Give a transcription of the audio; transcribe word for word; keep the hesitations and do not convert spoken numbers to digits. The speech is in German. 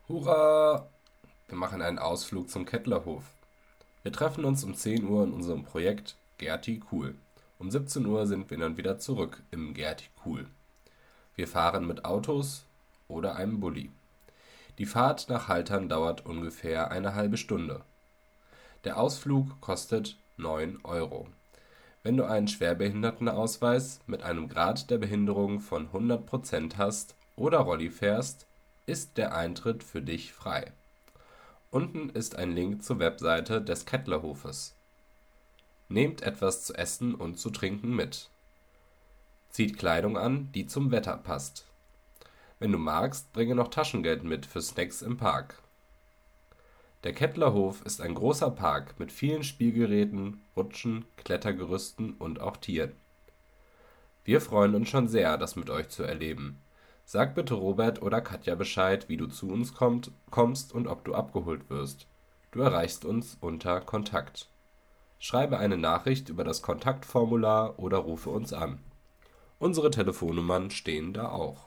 Hurra! Wir machen einen Ausflug zum Kettlerhof. Wir treffen uns um zehn Uhr in unserem Projekt Gerti Cool. Um siebzehn Uhr sind wir dann wieder zurück im Gerti Cool. Wir fahren mit Autos oder einem Bulli. Die Fahrt nach Haltern dauert ungefähr eine halbe Stunde. Der Ausflug kostet neun Euro. Wenn du einen Schwerbehindertenausweis mit einem Grad der Behinderung von hundert Prozent hast oder Rolli fährst, ist der Eintritt für dich frei. Unten ist ein Link zur Webseite des Kettlerhofes. Nehmt etwas zu essen und zu trinken mit. Zieht Kleidung an, die zum Wetter passt. Wenn du magst, bringe noch Taschengeld mit für Snacks im Park. Der Kettlerhof ist ein großer Park mit vielen Spielgeräten, Rutschen, Klettergerüsten und auch Tieren. Wir freuen uns schon sehr, das mit euch zu erleben. Sag bitte Robert oder Katja Bescheid, wie du zu uns kommt, kommst und ob du abgeholt wirst. Du erreichst uns unter Kontakt. Schreibe eine Nachricht über das Kontaktformular oder rufe uns an. Unsere Telefonnummern stehen da auch.